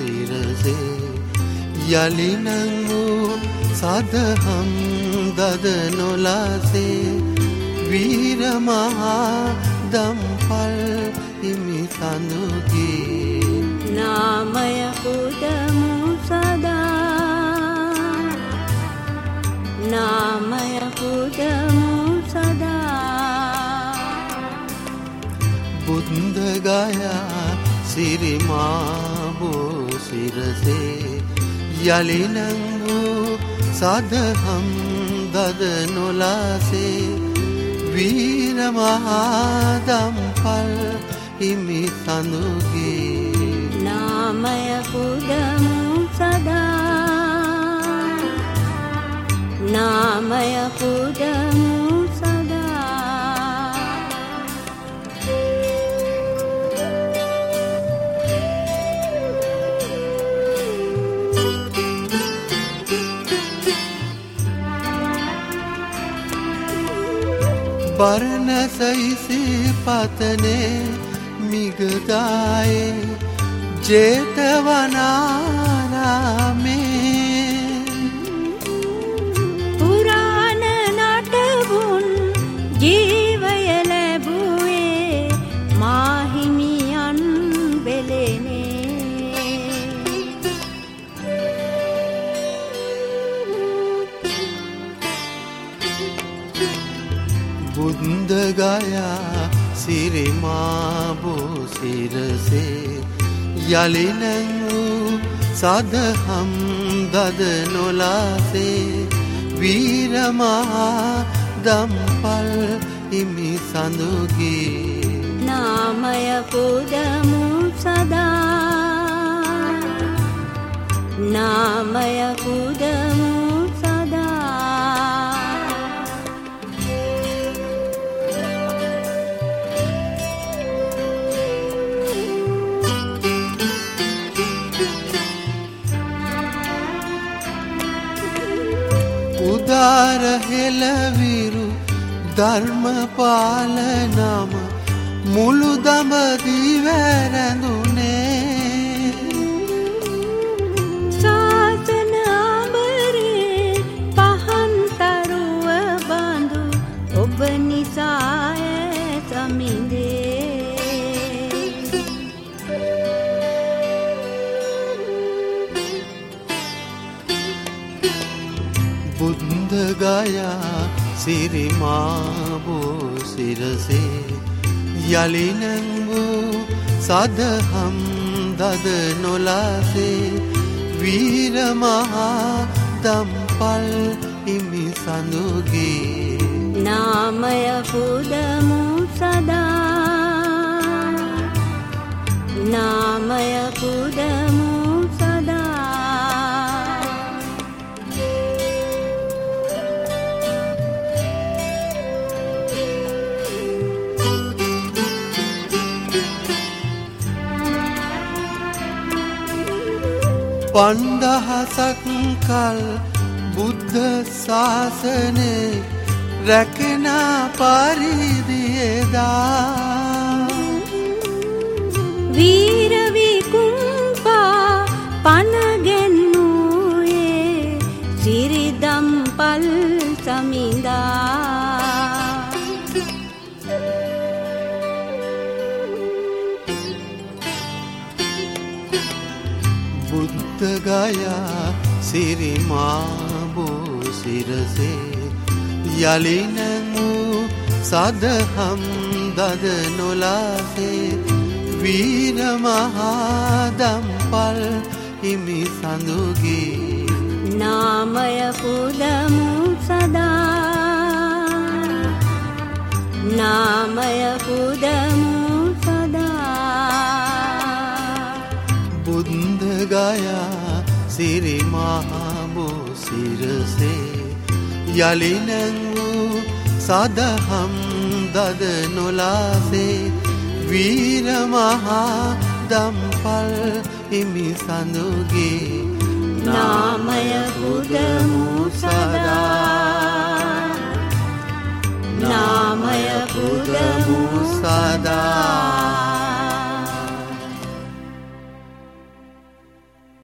සිරසේ යලිනං වූ සදහම් දද නොලාසේ වීර මහා දම්පල් හිමි සඳුගේ නාමය පුදමු සදා නාමය පුදමු සදා බුද්ධ ගයා සිරිමා බෝ සිරසේ යලිනං වූ සදහම් දද නොලාසේ වීර මහා දම්පල් හිමි සඳුගේ නාමය පුදමු සදා නාමය පුදමු බරණසයිසේ පතනේ මිගදායේ ජේතවනාරාමේ පුරාණ නටබුන් ජීවය ලැබුවේ මාහිමියන් වෙලෙනේ බුද්ධ ගයා සිරිමා බෝ සිරසේ යලිනං වූ සදහම් දද නොලාසේ වීර මහා දම්පල් හිමි සඳුගේ නාමය පුදමු සදා නාමය පුදමු උදාර හෙළවිරු ධර්මපාල නම මුළු දඹදිව රැඳුනේ ශාසන අඹරේ පහන් තරුව බඳු ඔබ නිසා සමිඳේ බුද්ධ ගයා සිරිමා බෝ සිරසේ යලිනං වූ සදහම් දද නොලාසේ වීර මහා දම්පල් හිමි සඳුගේ නාමය පුදමු සදා නාමය පුදමු පන්දහසක් කල් බුද්ධ ශාසනේ රැකෙන පරිදියේදා වීර විකුම්පා පනගෙන්නුයේ සිරිදම්පල් සමිඳා බුද්ධ ගයා සිරිමා බෝ සිරසේ යලිනං වූ සදහම් දද නොලාසේ වීර මහා දම්පල් හිමි සඳුගේ නාමය පුදමු සදා නාමය පුදමු බුද්ධ ගයා සිරිමා බෝ සිරසේ යලිනං වූ සදහම් දද නොලාසේ වීර මහා දම්පල් හිමි සඳුගේ නාමය පුදමු සදා නාමය පුදමු සදා